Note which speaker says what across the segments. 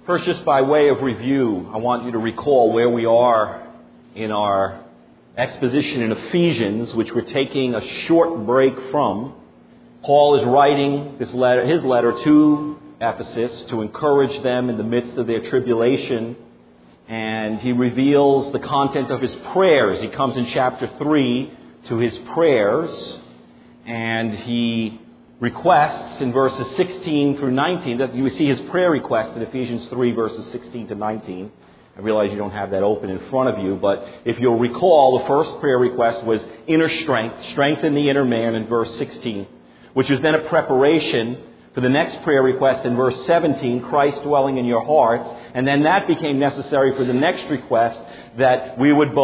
Speaker 1: First, just by way of review, I want you to recall where we are in our exposition in Ephesians, which we're taking a short break from. Paul is writing his letter to Ephesus to encourage them in the midst of their tribulation, and he reveals the content of his prayers. He comes in chapter 3 to his prayers, and he requests in verses 16 through 19, that you see his prayer request in Ephesians 3 verses 16 to 19. I realize you don't have that open in front of you, but if you'll recall, the first prayer request was inner strength, strengthen the inner man in verse 16, which is then a preparation for the next prayer request in verse 17, Christ dwelling in your hearts, and then that became necessary for the next request, that we would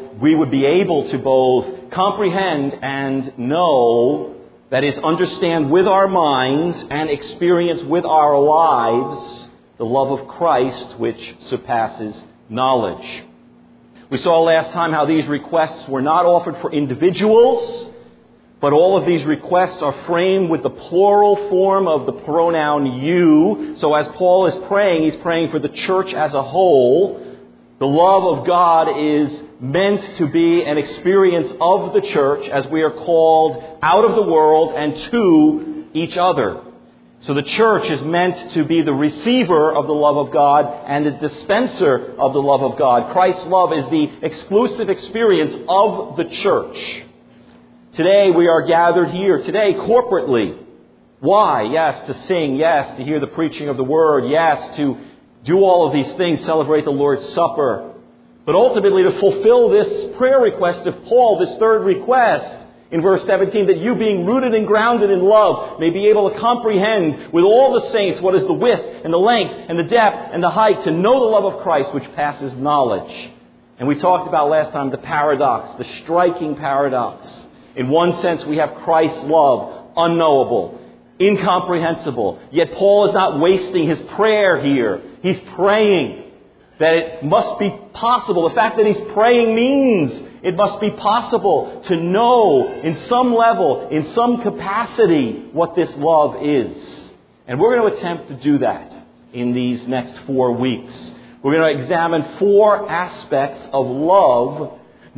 Speaker 1: be able to both comprehend and know, that is, understand with our minds and experience with our lives the love of Christ which surpasses knowledge. We saw last time how these requests were not offered for individuals, but all of these requests are framed with the plural form of the pronoun you. So as Paul is praying, he's praying for the church as a whole. The love of God is meant to be an experience of the church as we are called out of the world and to each other. So the church is meant to be the receiver of the love of God and the dispenser of the love of God. Christ's love is the exclusive experience of the church. Today we are gathered here, today corporately. Why? Yes, to sing. Yes, to hear the preaching of the Word. Yes, to do all of these things, celebrate the Lord's Supper. But ultimately to fulfill this prayer request of Paul, this third request, in verse 17, that you being rooted and grounded in love may be able to comprehend with all the saints what is the width and the length and the depth and the height, to know the love of Christ which passes knowledge. And we talked about last time the paradox, the striking paradox. In one sense, we have Christ's love, unknowable, incomprehensible. Yet Paul is not wasting his prayer here. He's praying that it must be possible. The fact that he's praying means it must be possible to know in some level, in some capacity, what this love is. And we're going to attempt to do that in these next 4 weeks. We're going to examine 4 aspects of love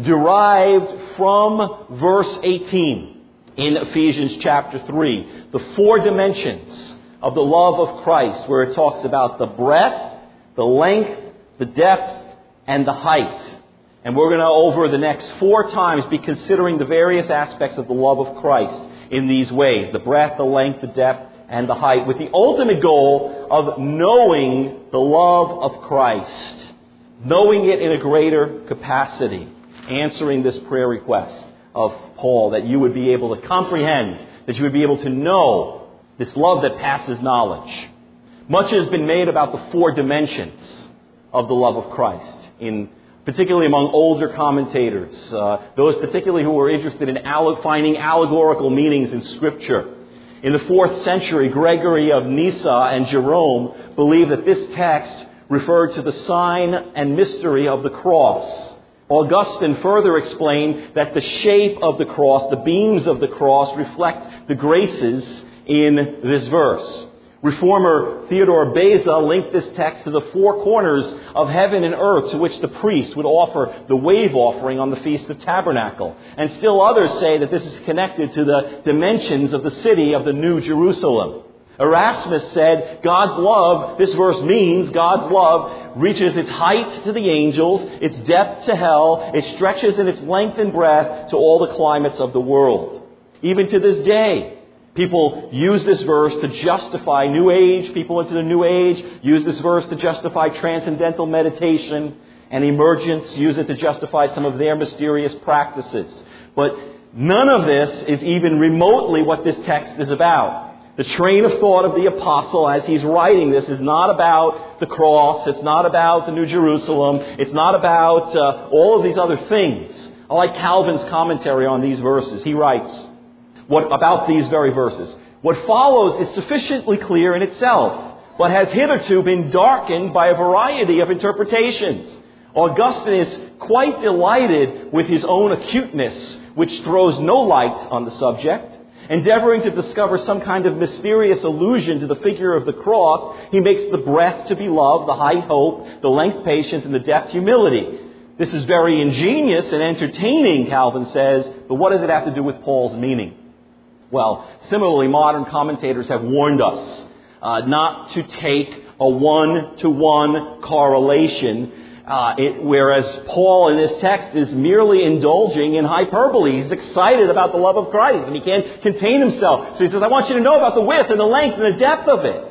Speaker 1: derived from verse 18 in Ephesians chapter 3. The 4 dimensions of the love of Christ, where it talks about the breadth, the length, the depth, and the height. And we're going to, over the next 4 times, be considering the various aspects of the love of Christ in these ways. The breadth, the length, the depth, and the height. With the ultimate goal of knowing the love of Christ. Knowing it in a greater capacity. Answering this prayer request of Paul, that you would be able to comprehend, that you would be able to know this love that passes knowledge. Much has been made about the 4 dimensions of the love of Christ, particularly among older commentators, those particularly who were interested in finding allegorical meanings in Scripture. In the 4th century, Gregory of Nyssa and Jerome believed that this text referred to the sign and mystery of the cross. Augustine further explained that the shape of the cross, the beams of the cross, reflect the graces in this verse. Reformer Theodore Beza linked this text to the 4 corners of heaven and earth to which the priest would offer the wave offering on the Feast of Tabernacle. And still others say that this is connected to the dimensions of the city of the New Jerusalem. Erasmus said, God's love, this verse means God's love reaches its height to the angels, its depth to hell, it stretches in its length and breadth to all the climates of the world. Even to this day, people use this verse to justify New Age. People into the New Age use this verse to justify transcendental meditation, and emergents use it to justify some of their mysterious practices. But none of this is even remotely what this text is about. The train of thought of the apostle as he's writing this is not about the cross. It's not about the New Jerusalem. It's not about all of these other things. I like Calvin's commentary on these verses. He writes about these very verses. What follows is sufficiently clear in itself, but has hitherto been darkened by a variety of interpretations. Augustine is quite delighted with his own acuteness, which throws no light on the subject. Endeavoring to discover some kind of mysterious allusion to the figure of the cross, he makes the breadth to be love, the height hope, the length patience, and the depth humility. This is very ingenious and entertaining, Calvin says, but what does it have to do with Paul's meaning? Well, similarly, modern commentators have warned us not to take a one-to-one correlation, whereas Paul in this text is merely indulging in hyperbole. He's excited about the love of Christ, and he can't contain himself. So he says, I want you to know about the width and the length and the depth of it.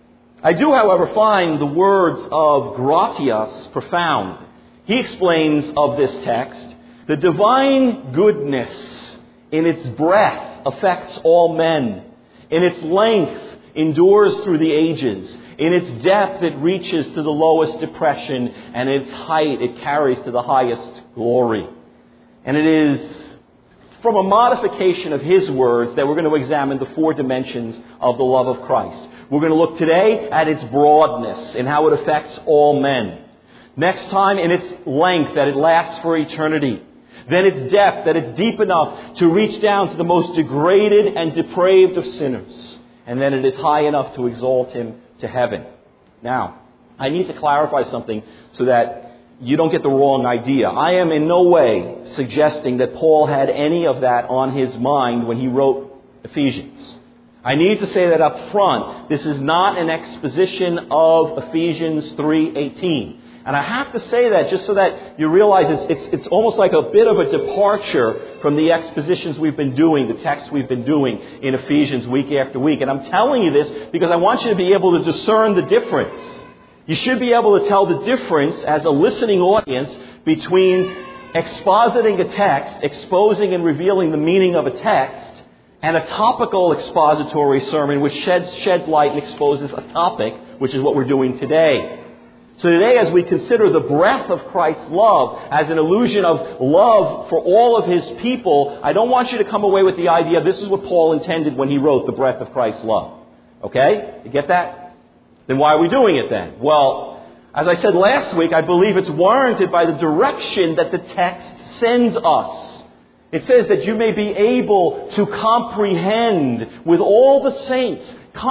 Speaker 1: I do, however, find the words of Gratias profound. He explains of this text, the divine goodness in its breadth affects all men. In its length endures through the ages. In its depth it reaches to the lowest depression, and in its height it carries to the highest glory. And it is from a modification of his words that we're going to examine the four dimensions of the love of Christ. We're going to look today at its broadness and how it affects all men. Next time, in its length, that it lasts for eternity. Then its depth, that it's deep enough to reach down to the most degraded and depraved of sinners. And then it is high enough to exalt him to heaven. Now, I need to clarify something so that you don't get the wrong idea. I am in no way suggesting that Paul had any of that on his mind when he wrote Ephesians. I need to say that up front. This is not an exposition of Ephesians 3:18. And I have to say that just so that you realize it's almost like a bit of a departure from the expositions we've been doing, the texts we've been doing in Ephesians week after week. And I'm telling you this because I want you to be able to discern the difference. You should be able to tell the difference as a listening audience between expositing a text, exposing and revealing the meaning of a text, and a topical expository sermon which sheds light and exposes a topic, which is what we're doing today. So today, as we consider the breadth of Christ's love as an illusion of love for all of his people, I don't want you to come away with the idea this is what Paul intended when he wrote the breadth of Christ's love. Okay? You get that? Then why are we doing it then? Well, as I said last week, I believe it's warranted by the direction that the text sends us. It says that you may be able to comprehend with all the saints,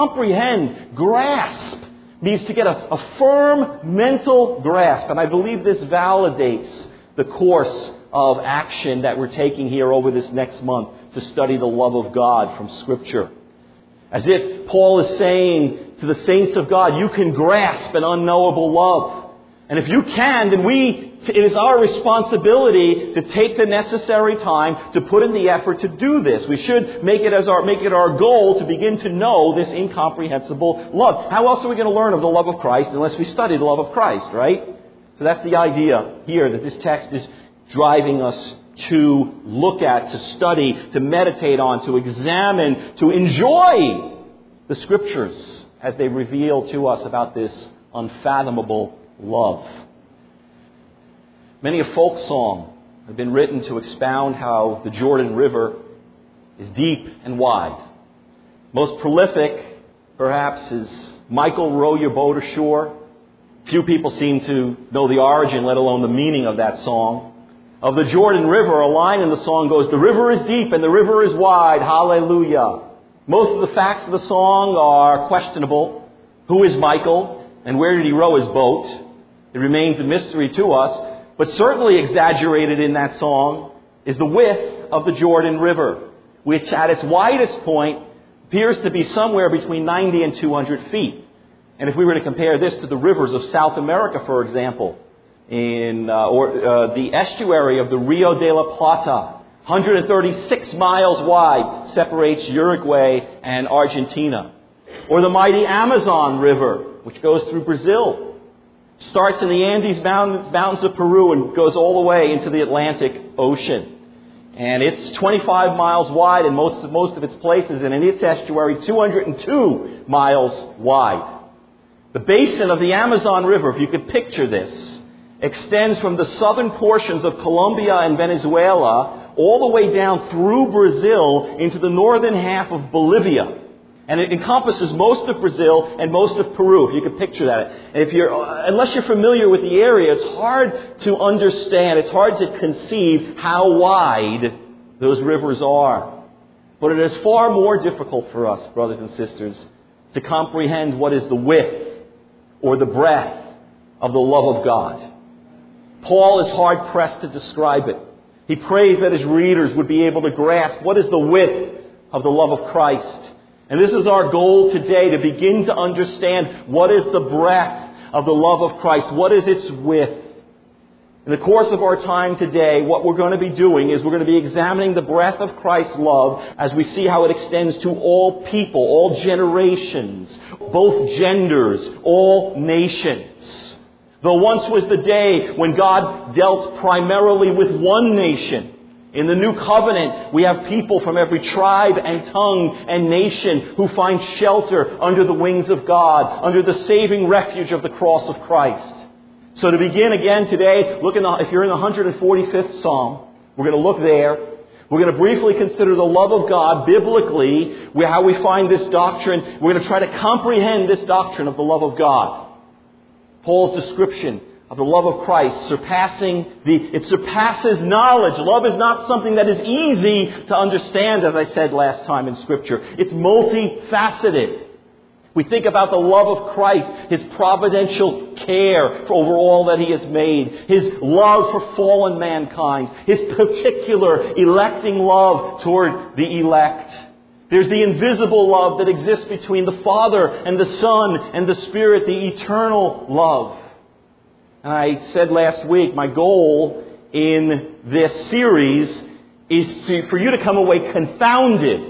Speaker 1: grasp, means to get a firm mental grasp. And I believe this validates the course of action that we're taking here over this next month to study the love of God from Scripture. As if Paul is saying to the saints of God, you can grasp an unknowable love. And if you can, then it is our responsibility to take the necessary time to put in the effort to do this. We should make it our goal to begin to know this incomprehensible love. How else are we going to learn of the love of Christ unless we study the love of Christ, right? So that's the idea here, that this text is driving us to look at, to study, to meditate on, to examine, to enjoy the Scriptures as they reveal to us about this unfathomable love. Many a folk song have been written to expound how the Jordan River is deep and wide. Most prolific, perhaps, is Michael, Row Your Boat Ashore. Few people seem to know the origin, let alone the meaning of that song. Of the Jordan River, a line in the song goes, the river is deep and the river is wide, hallelujah. Most of the facts of the song are questionable. Who is Michael and where did he row his boat? It remains a mystery to us, but certainly exaggerated in that song is the width of the Jordan River, which at its widest point appears to be somewhere between 90 and 200 feet. And if we were to compare this to the rivers of South America, for example, the estuary of the Rio de la Plata, 136 miles wide, separates Uruguay and Argentina. Or the mighty Amazon River, which goes through Brazil, starts in the Andes mountains of Peru and goes all the way into the Atlantic Ocean. And it's 25 miles wide in most of its places, and in its estuary, 202 miles wide. The basin of the Amazon River, if you could picture this, extends from the southern portions of Colombia and Venezuela all the way down through Brazil into the northern half of Bolivia. And it encompasses most of Brazil and most of Peru, if you could picture that. And unless you're familiar with the area, it's hard to understand, it's hard to conceive how wide those rivers are. But it is far more difficult for us, brothers and sisters, to comprehend what is the width or the breadth of the love of God. Paul is hard-pressed to describe it. He prays that his readers would be able to grasp what is the width of the love of Christ. And this is our goal today, to begin to understand what is the breadth of the love of Christ. What is its width? In the course of our time today, what we're going to be doing is we're going to be examining the breadth of Christ's love as we see how it extends to all people, all generations, both genders, all nations. Though once was the day when God dealt primarily with one nation, in the new covenant, we have people from every tribe and tongue and nation who find shelter under the wings of God, under the saving refuge of the cross of Christ. So to begin again today, if you're in the 145th Psalm, we're going to look there. We're going to briefly consider the love of God biblically, how we find this doctrine. We're going to try to comprehend this doctrine of the love of God. Paul's description of the love of Christ it surpasses knowledge. Love is not something that is easy to understand, as I said last time in Scripture. It's multifaceted. We think about the love of Christ, His providential care over all that He has made, His love for fallen mankind, His particular electing love toward the elect. There's the invisible love that exists between the Father and the Son and the Spirit, the eternal love. And I said last week, my goal in this series is for you to come away confounded,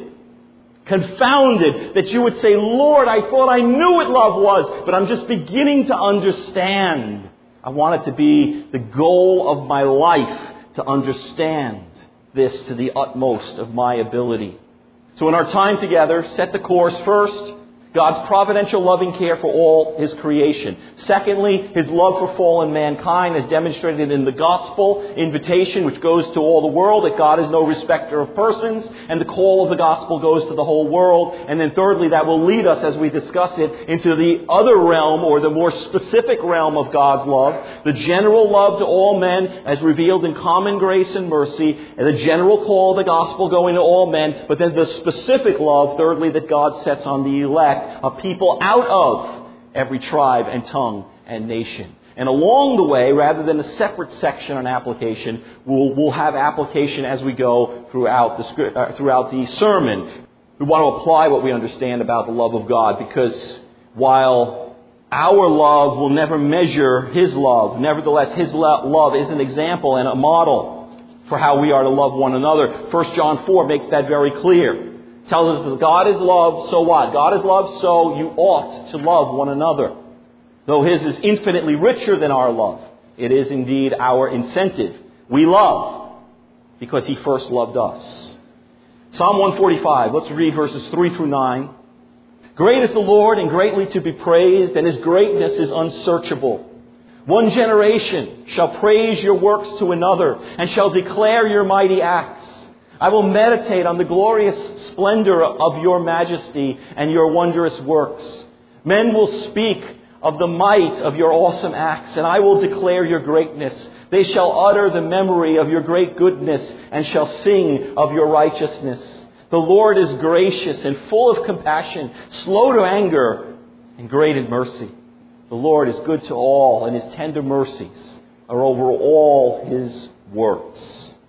Speaker 1: that you would say, Lord, I thought I knew what love was, but I'm just beginning to understand. I want it to be the goal of my life to understand this to the utmost of my ability. So in our time together, set the course. First, God's providential loving care for all His creation. Secondly, His love for fallen mankind as demonstrated in the gospel invitation, which goes to all the world, that God is no respecter of persons, and the call of the gospel goes to the whole world. And then thirdly, that will lead us, as we discuss it, into the other realm, or the more specific realm of God's love, the general love to all men as revealed in common grace and mercy, and the general call of the gospel going to all men, but then the specific love, thirdly, that God sets on the elect, of people out of every tribe and tongue and nation. And along the way, rather than a separate section on application, we'll have application as we go throughout the sermon. We want to apply what we understand about the love of God, because while our love will never measure His love, nevertheless His love is an example and a model for how we are to love one another. 1 John 4 makes that very clear. Tells us that God is love, so what? God is love, so you ought to love one another. Though His is infinitely richer than our love, it is indeed our incentive. We love because He first loved us. Psalm 145, let's read verses 3 through 9. Great is the Lord and greatly to be praised, and His greatness is unsearchable. One generation shall praise your works to another, and shall declare your mighty acts. I will meditate on the glorious splendor of your majesty and your wondrous works. Men will speak of the might of your awesome acts, and I will declare your greatness. They shall utter the memory of your great goodness and shall sing of your righteousness. The Lord is gracious and full of compassion, slow to anger and great in mercy. The Lord is good to all, and His tender mercies are over all His works.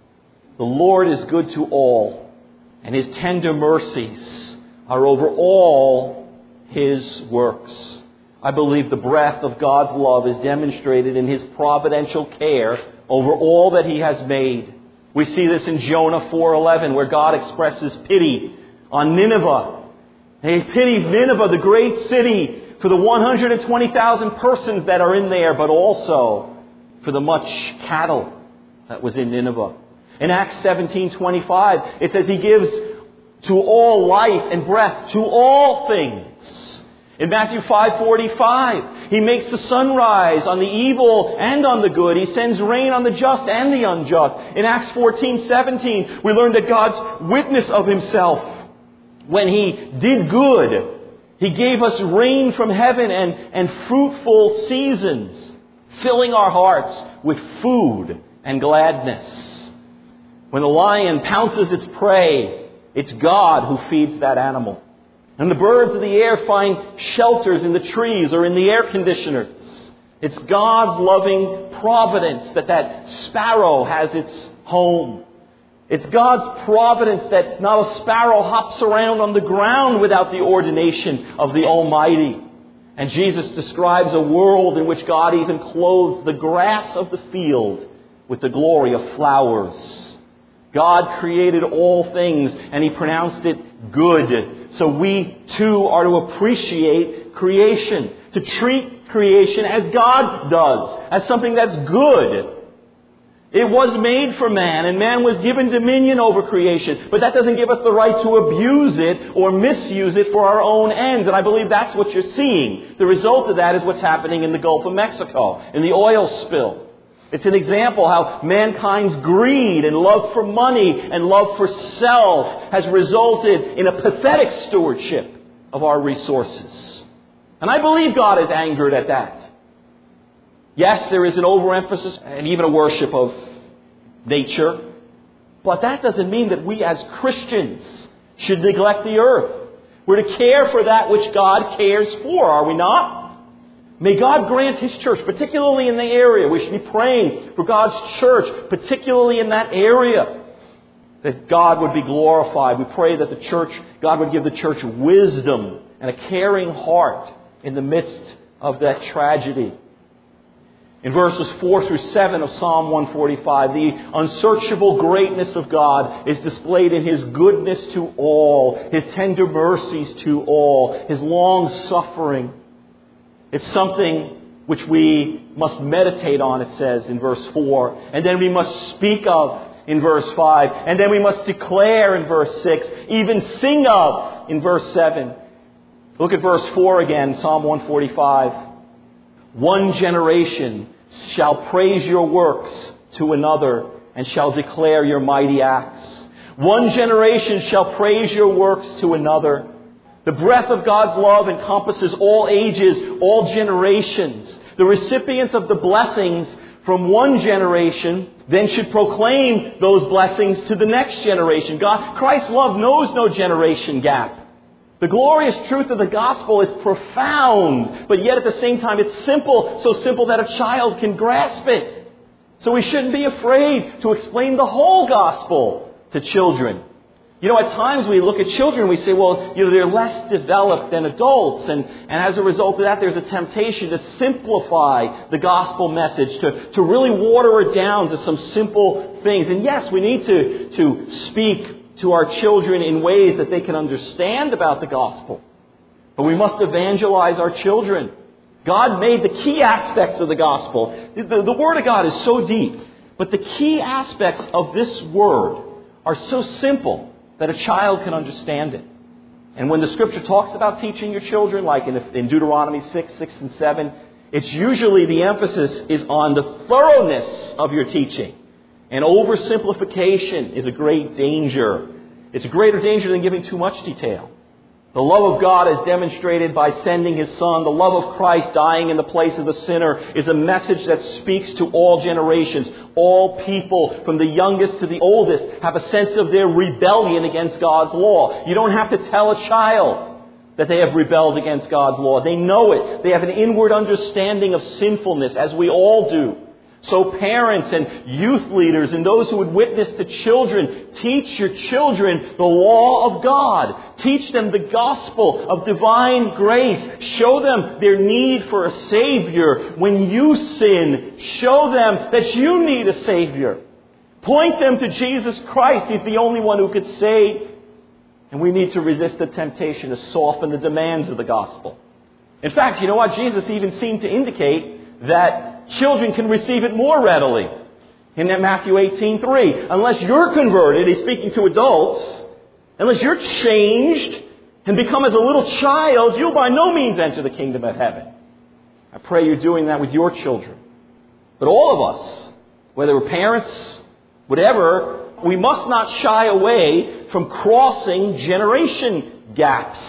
Speaker 1: The Lord is good to all, and His tender mercies are over all His works. I believe the breadth of God's love is demonstrated in His providential care over all that He has made. We see this in Jonah 4:11, where God expresses pity on Nineveh. He pities Nineveh, the great city, for the 120,000 persons that are in there, but also for the much cattle that was in Nineveh. In Acts 17:25, it says He gives to all life and breath, to all things. In Matthew 5:45, He makes the sun rise on the evil and on the good. He sends rain on the just and the unjust. In Acts 14:17, we learn that God's witness of Himself, when He did good, He gave us rain from heaven and fruitful seasons, filling our hearts with food and gladness. When the lion pounces its prey, It's God who feeds that animal. And the birds of the air find shelters in the trees or in the air conditioners. It's God's loving providence that sparrow has its home. It's God's providence that not a sparrow hops around on the ground without the ordination of the Almighty. And Jesus describes a world in which God even clothes the grass of the field with the glory of flowers. God created all things and He pronounced it good. So we too are to appreciate creation, to treat creation as God does, as something that's good. It was made for man, and man was given dominion over creation. But that doesn't give us the right to abuse it or misuse it for our own ends. And I believe that's what you're seeing. The result of that is what's happening in the Gulf of Mexico, in the oil spill. It's an example how mankind's greed and love for money and love for self has resulted in a pathetic stewardship of our resources. And I believe God is angered at that. Yes, there is an overemphasis and even a worship of nature. But that doesn't mean that we as Christians should neglect the earth. We're to care for that which God cares for, are we not? May God grant His church, particularly in the area. We should be praying for God's church, particularly in that area, that God would be glorified. We pray that the church, God would give the church wisdom and a caring heart in the midst of that tragedy. In verses 4 through 7 of Psalm 145, the unsearchable greatness of God is displayed in His goodness to all, His tender mercies to all, His long suffering. It's something which we must meditate on, it says in verse 4. And then we must speak of in verse 5. And then we must declare in verse 6. Even sing of in verse 7. Look at verse 4 again, Psalm 145. One generation shall praise your works to another and shall declare your mighty acts. One generation shall praise your works to another. The breath of God's love encompasses all ages, all generations. The recipients of the blessings from one generation then should proclaim those blessings to the next generation. Christ's love knows no generation gap. The glorious truth of the gospel is profound, but yet at the same time it's simple, so simple that a child can grasp it. So we shouldn't be afraid to explain the whole gospel to children. You know, at times we look at children and we say, well, they're less developed than adults. And as a result of that, there's a temptation to simplify the gospel message, to really water it down to some simple things. And yes, we need to speak to our children in ways that they can understand about the gospel. But we must evangelize our children. God made the key aspects of the gospel. The Word of God is so deep. But the key aspects of this Word are so simple that a child can understand it. And when the Scripture talks about teaching your children, like in Deuteronomy 6 and 7, it's usually the emphasis is on the thoroughness of your teaching. And oversimplification is a great danger. It's a greater danger than giving too much detail. The love of God is demonstrated by sending His Son. The love of Christ dying in the place of the sinner is a message that speaks to all generations. All people, from the youngest to the oldest, have a sense of their rebellion against God's law. You don't have to tell a child that they have rebelled against God's law. They know it. They have an inward understanding of sinfulness, as we all do. So parents and youth leaders and those who would witness to children, teach your children the law of God. Teach them the gospel of divine grace. Show them their need for a Savior. When you sin, show them that you need a Savior. Point them to Jesus Christ. He's the only one who could save. And we need to resist the temptation to soften the demands of the gospel. In fact, you know what? Jesus even seemed to indicate that children can receive it more readily. In Matthew 18:3, unless you're converted, He's speaking to adults, unless you're changed and become as a little child, you'll by no means enter the kingdom of heaven. I pray you're doing that with your children. But all of us, whether we're parents, whatever, we must not shy away from crossing generation gaps.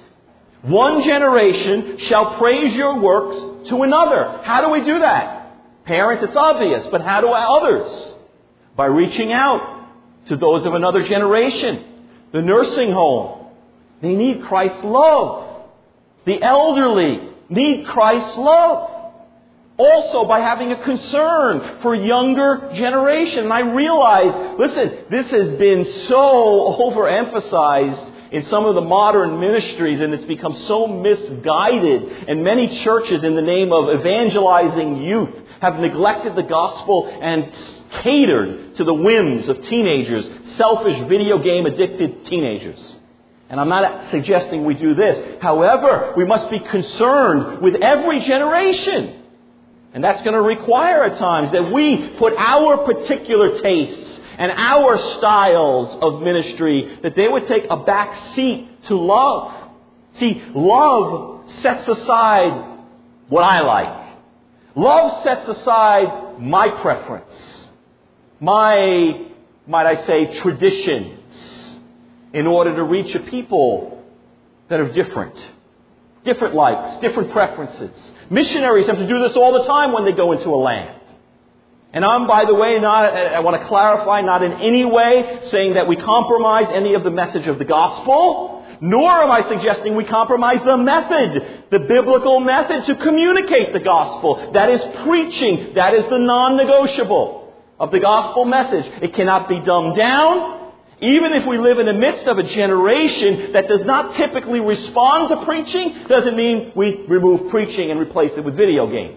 Speaker 1: One generation shall praise your works to another. How do we do that? Parents, it's obvious, but how do others? By reaching out to those of another generation. the nursing home. They need Christ's love. The elderly need Christ's love. Also by having a concern for younger generation. And I realize, listen, this has been so overemphasized in some of the modern ministries, and it's become so misguided. And many churches, in the name of evangelizing youth, have neglected the gospel and catered to the whims of teenagers, selfish, video game addicted teenagers. And I'm not suggesting we do this. However, we must be concerned with every generation. And that's going to require at times that we put our particular tastes and our styles of ministry, that they would take a back seat to love. See, love sets aside what I like. Love sets aside my preference, my, might I say, traditions, in order to reach a people that are different. Different likes, different preferences. Missionaries have to do this all the time when they go into a land. And I'm, by the way, I want to clarify, not in any way saying that we compromise any of the message of the gospel, nor am I suggesting we compromise the method, the biblical method to communicate the gospel. That is preaching. That is the non-negotiable of the gospel message. It cannot be dumbed down. Even if we live in the midst of a generation that does not typically respond to preaching, doesn't mean we remove preaching and replace it with video games.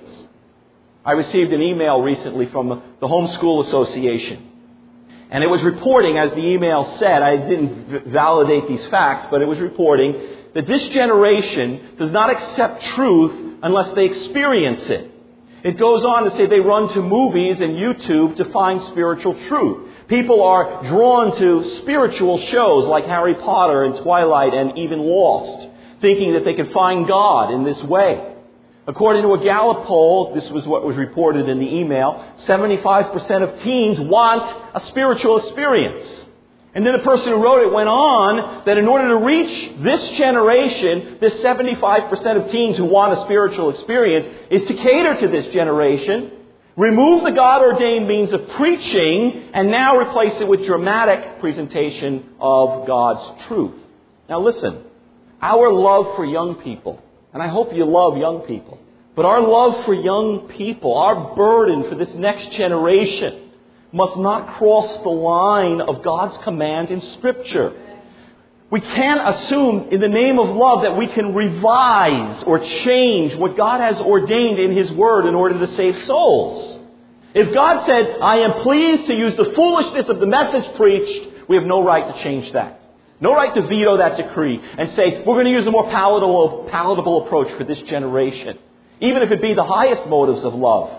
Speaker 1: I received an email recently from the Homeschool Association. And it was reporting, as the email said, I didn't validate these facts, but it was reporting that this generation does not accept truth unless they experience it. It goes on to say they run to movies and YouTube to find spiritual truth. People are drawn to spiritual shows like Harry Potter and Twilight and even Lost, thinking that they can find God in this way. According to a Gallup poll, this was what was reported in the email, 75% of teens want a spiritual experience. And then the person who wrote it went on that in order to reach this generation, this 75% of teens who want a spiritual experience, is to cater to this generation, remove the God-ordained means of preaching, and now replace it with dramatic presentation of God's truth. Now listen, our love for young people, and I hope you love young people, but our love for young people, our burden for this next generation, must not cross the line of God's command in Scripture. We can't assume in the name of love that we can revise or change what God has ordained in His Word in order to save souls. If God said, I am pleased to use the foolishness of the message preached, we have no right to change that. No right to veto that decree and say, we're going to use a more palatable approach for this generation, even if it be the highest motives of love.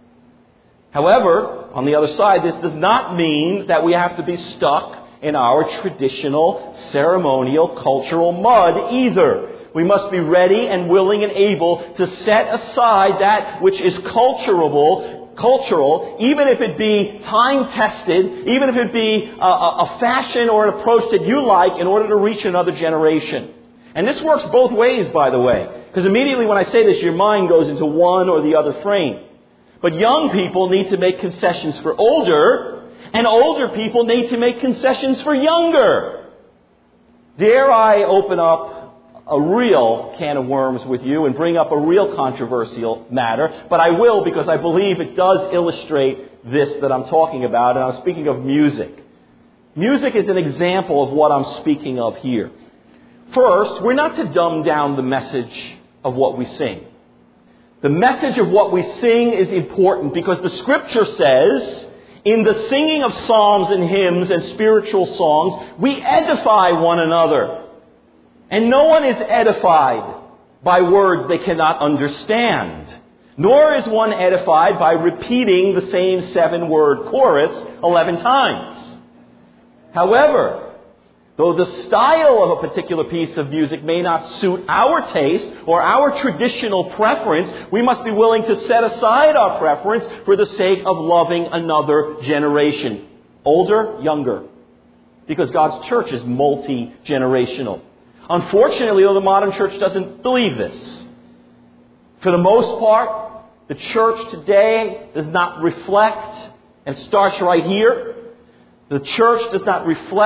Speaker 1: However, on the other side, this does not mean that we have to be stuck in our traditional, ceremonial, cultural mud either. We must be ready and willing and able to set aside that which is cultural, even if it be time-tested, even if it be a fashion or an approach that you like in order to reach another generation. And this works both ways, by the way, because immediately when I say this, your mind goes into one or the other frame. But young people need to make concessions for older, and older people need to make concessions for younger. Dare I open up a real can of worms with you and bring up a real controversial matter, but I will because I believe it does illustrate this that I'm talking about, and I'm speaking of music. Music is an example of what I'm speaking of here. First, we're not to dumb down the message of what we sing. The message of what we sing is important because the Scripture says, in the singing of psalms and hymns and spiritual songs, we edify one another. And no one is edified by words they cannot understand. Nor is one edified by repeating the same 7-word chorus 11 times. However, though the style of a particular piece of music may not suit our taste or our traditional preference, we must be willing to set aside our preference for the sake of loving another generation. Older, younger. Because God's church is multi-generational. Unfortunately, though, the modern church doesn't believe this. For the most part, the church today does not reflect, and it starts right here, the church does not reflect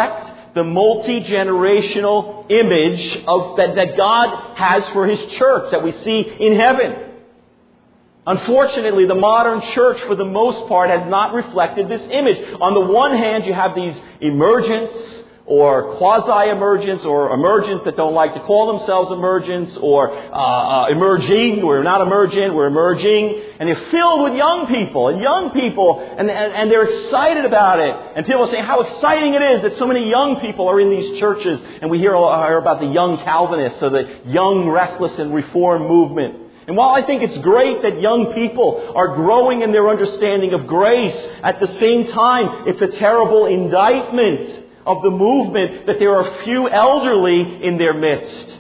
Speaker 1: the multi-generational image that God has for His church that we see in heaven. Unfortunately, the modern church, for the most part, has not reflected this image. On the one hand, you have these emergents, or quasi-emergents, or emergents that don't like to call themselves emergents, or emerging. We're not emergent, we're emerging. And they're filled with young people, and they're excited about it. And people say how exciting it is that so many young people are in these churches. And we hear about the young Calvinists, or the young restless and reform movement. And while I think it's great that young people are growing in their understanding of grace, at the same time, it's a terrible indictment of the movement that there are few elderly in their midst.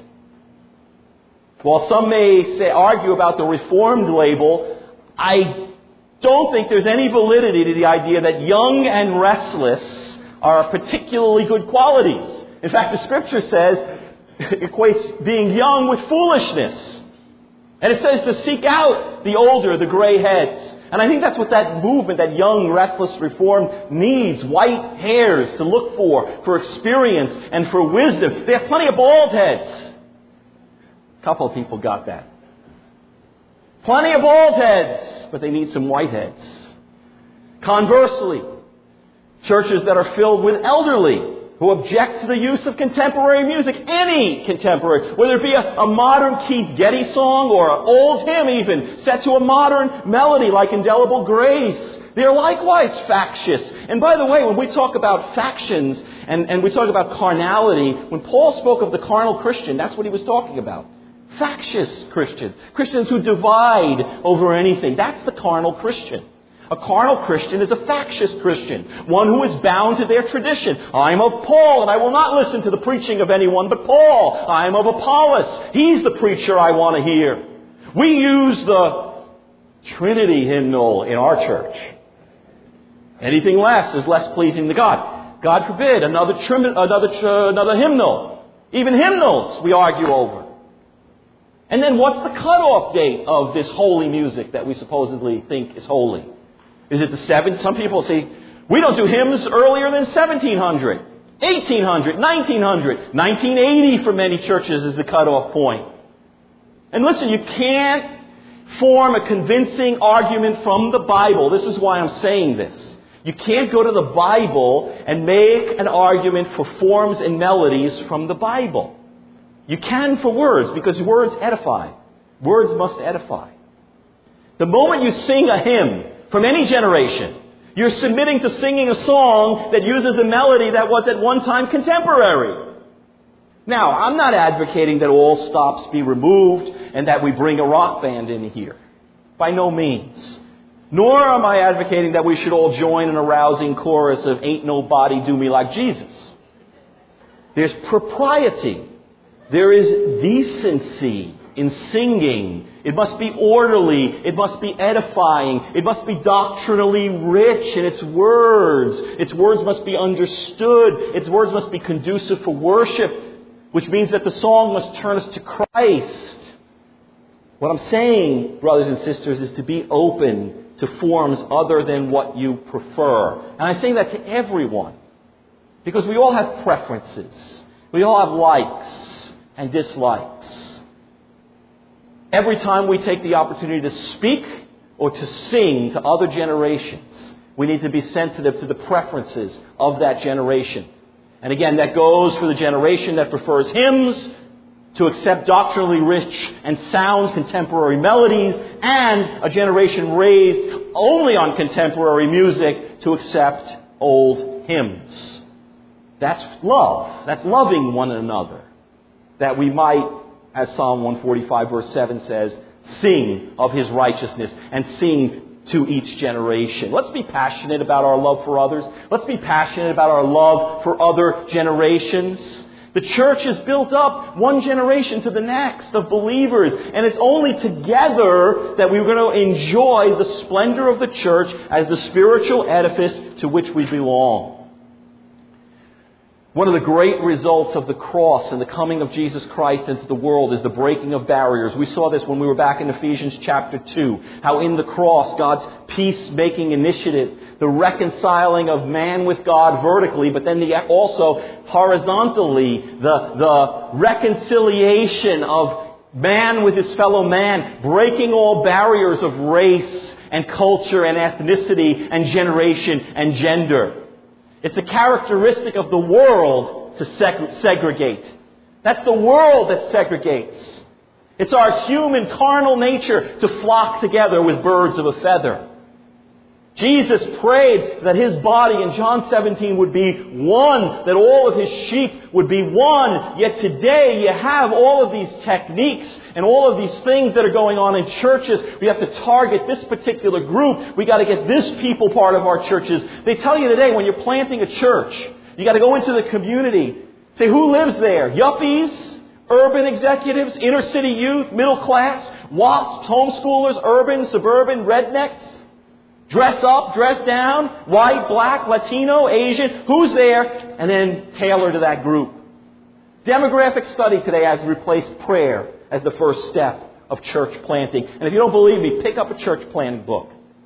Speaker 1: While some may argue about the Reformed label, I don't think there's any validity to the idea that young and restless are particularly good qualities. In fact, the Scripture says it equates being young with foolishness. And it says to seek out the older, the gray heads. And I think that's what that movement, that young, restless reform needs. White hairs to look for experience and for wisdom. They have plenty of bald heads. A couple of people got that. Plenty of bald heads, but they need some white heads. Conversely, churches that are filled with elderly who object to the use of contemporary music, any contemporary, whether it be a modern Keith Getty song or an old hymn even, set to a modern melody like Indelible Grace. They're likewise factious. And by the way, when we talk about factions and we talk about carnality, when Paul spoke of the carnal Christian, that's what he was talking about. Factious Christians. Christians who divide over anything. That's the carnal Christian. A carnal Christian is a factious Christian, one who is bound to their tradition. I am of Paul, and I will not listen to the preaching of anyone but Paul. I am of Apollos. He's the preacher I want to hear. We use the Trinity hymnal in our church. Anything less is less pleasing to God. God forbid, another hymnal. Even hymnals we argue over. And then what's the cutoff date of this holy music that we supposedly think is holy? Is it the 7th? Some people say, we don't do hymns earlier than 1700, 1800, 1900, 1980 for many churches is the cutoff point. And listen, you can't form a convincing argument from the Bible. This is why I'm saying this. You can't go to the Bible and make an argument for forms and melodies from the Bible. You can for words, because words edify. Words must edify. The moment you sing a hymn from any generation, you're submitting to singing a song that uses a melody that was at one time contemporary. Now, I'm not advocating that all stops be removed and that we bring a rock band in here. By no means. Nor am I advocating that we should all join in a rousing chorus of "Ain't Nobody Do Me Like Jesus." There's propriety. There is decency in singing. It must be orderly. It must be edifying. It must be doctrinally rich in its words. Its words must be understood. Its words must be conducive for worship, which means that the song must turn us to Christ. What I'm saying, brothers and sisters, is to be open to forms other than what you prefer. And I say that to everyone, because we all have preferences. We all have likes and dislikes. Every time we take the opportunity to speak or to sing to other generations, we need to be sensitive to the preferences of that generation. And again, that goes for the generation that prefers hymns to accept doctrinally rich and sound contemporary melodies, and a generation raised only on contemporary music to accept old hymns. That's love. That's loving one another. That we might, as Psalm 145 verse 7 says, sing of His righteousness and sing to each generation. Let's be passionate about our love for others. Let's be passionate about our love for other generations. The church is built up one generation to the next of believers, and it's only together that we're going to enjoy the splendor of the church as the spiritual edifice to which we belong. One of the great results of the cross and the coming of Jesus Christ into the world is the breaking of barriers. We saw this when we were back in Ephesians chapter 2. How in the cross, God's peacemaking initiative the reconciling of man with God vertically, but then also horizontally, the reconciliation of man with his fellow man, breaking all barriers of race and culture and ethnicity and generation and gender. It's a characteristic of the world to segregate. That's the world that segregates. It's our human carnal nature to flock together with birds of a feather. Jesus prayed that his body in John 17 would be one, that all of his sheep would be one. Yet today you have all of these techniques and all of these things that are going on in churches. We have to target this particular group. We got to get this people part of our churches. They tell you today when you're planting a church, you got to go into the community. Say, who lives there? Yuppies, urban executives, inner city youth, middle class, WASPs, homeschoolers, urban, suburban, rednecks. Dress up, dress down, white, black, Latino, Asian, who's there? And then tailor to that group. Demographic study today has replaced prayer as the first step of church planting. And if you don't believe me, pick up a church planting book.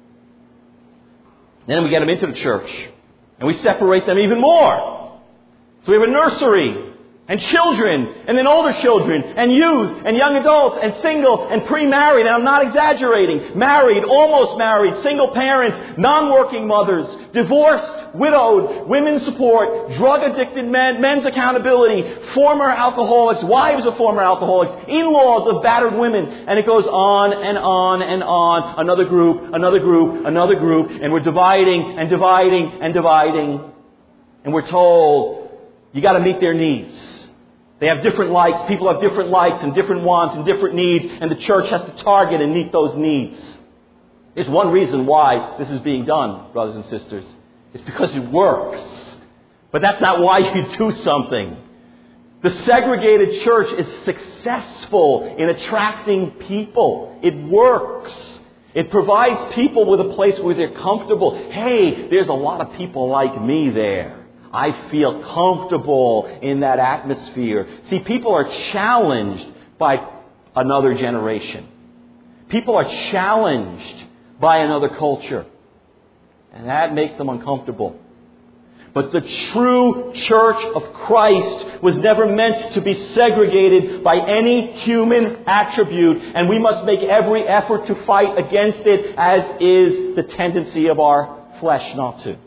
Speaker 1: Then we get them into the church. And we separate them even more. So we have a nursery. And children, and then older children, and youth, and young adults, and single, and pre-married. And I'm not exaggerating. Married, almost married, single parents, non-working mothers, divorced, widowed, women's support, drug-addicted men, men's accountability, former alcoholics, wives of former alcoholics, in-laws of battered women. And it goes on and on and on. Another group, another group, another group. And we're dividing and dividing and dividing. And we're told, you got to meet their needs. They have different likes. People have different likes and different wants and different needs. And the church has to target and meet those needs. There's one reason why this is being done, brothers and sisters. It's because it works. But that's not why you do something. The segregated church is successful in attracting people. It works. It provides people with a place where they're comfortable. Hey, there's a lot of people like me there. I feel comfortable in that atmosphere. See, people are challenged by another generation. People are challenged by another culture. And that makes them uncomfortable. But the true church of Christ was never meant to be segregated by any human attribute. And we must make every effort to fight against it, as is the tendency of our flesh not to.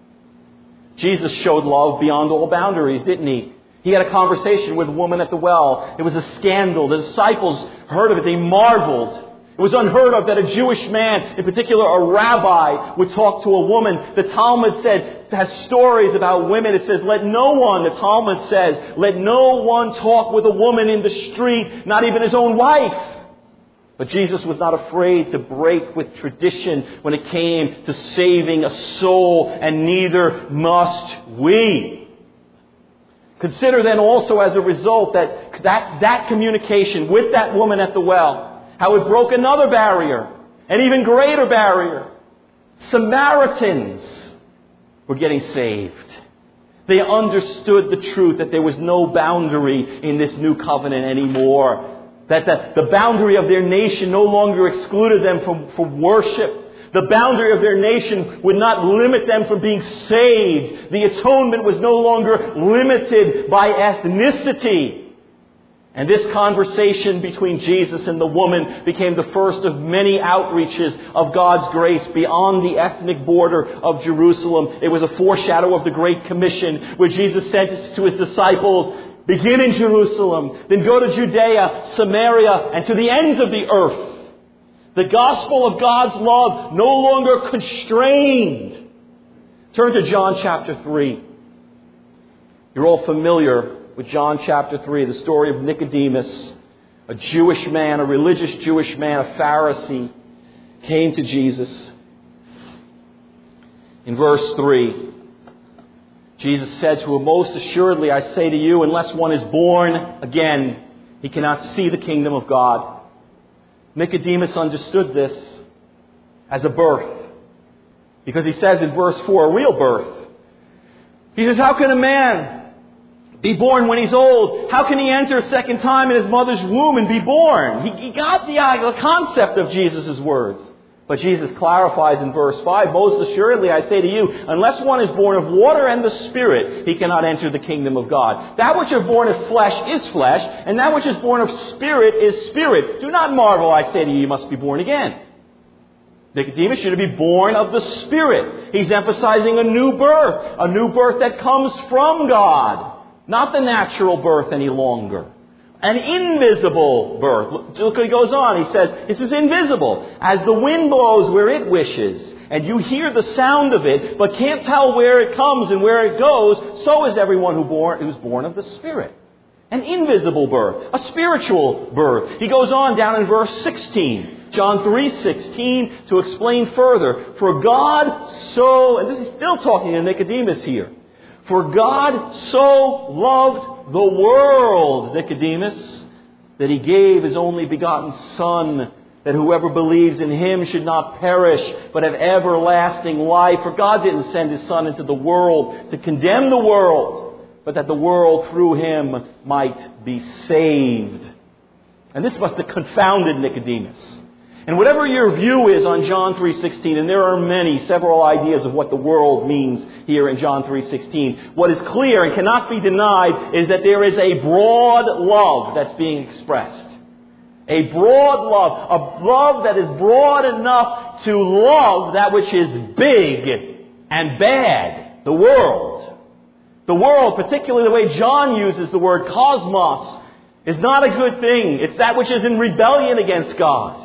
Speaker 1: Jesus showed love beyond all boundaries, didn't he? He had a conversation with a woman at the well. It was a scandal. The disciples heard of it. They marveled. It was unheard of that a Jewish man, in particular a rabbi, would talk to a woman. The Talmud has stories about women. It says, let no one, the Talmud says, let no one talk with a woman in the street, not even his own wife. But Jesus was not afraid to break with tradition when it came to saving a soul, and neither must we. Consider then also as a result that communication with that woman at the well, how it broke another barrier, an even greater barrier. Samaritans were getting saved. They understood the truth that there was no boundary in this new covenant anymore. That the boundary of their nation no longer excluded them from worship. The boundary of their nation would not limit them from being saved. The atonement was no longer limited by ethnicity. And this conversation between Jesus and the woman became the first of many outreaches of God's grace beyond the ethnic border of Jerusalem. It was a foreshadow of the Great Commission, where Jesus said to his disciples, begin in Jerusalem, then go to Judea, Samaria, and to the ends of the earth. The gospel of God's love no longer constrained. Turn to John chapter 3. You're all familiar with John chapter 3, the story of Nicodemus, a Jewish man, a religious Jewish man, a Pharisee, came to Jesus. In verse 3, Jesus said to him, most assuredly I say to you, unless one is born again, he cannot see the kingdom of God. Nicodemus understood this as a birth. Because he says in verse 4, a real birth. He says, how can a man be born when he's old? How can he enter a second time in his mother's womb and be born? He got the concept of Jesus' words. But Jesus clarifies in verse 5, most assuredly I say to you, unless one is born of water and the Spirit, he cannot enter the kingdom of God. That which is born of flesh is flesh, and that which is born of spirit is spirit. Do not marvel, I say to you, you must be born again. Nicodemus should be born of the Spirit. He's emphasizing a new birth that comes from God, not the natural birth any longer. An invisible birth. Look what he goes on. He says, this is invisible. As the wind blows where it wishes, and you hear the sound of it, but can't tell where it comes and where it goes, so is everyone who's born of the Spirit. An invisible birth. A spiritual birth. He goes on down in verse 16. John 3:16 to explain further. For God so, and this is still talking to Nicodemus here. For God so loved the world, Nicodemus, that He gave His only begotten Son, that whoever believes in Him should not perish, but have everlasting life. For God didn't send His Son into the world to condemn the world, but that the world through Him might be saved. And this must have confounded Nicodemus. And whatever your view is on John 3:16, and there are several ideas of what the world means here in John 3:16, what is clear and cannot be denied is that there is a broad love that's being expressed. A broad love. A love that is broad enough to love that which is big and bad. The world. The world, particularly the way John uses the word cosmos, is not a good thing. It's that which is in rebellion against God.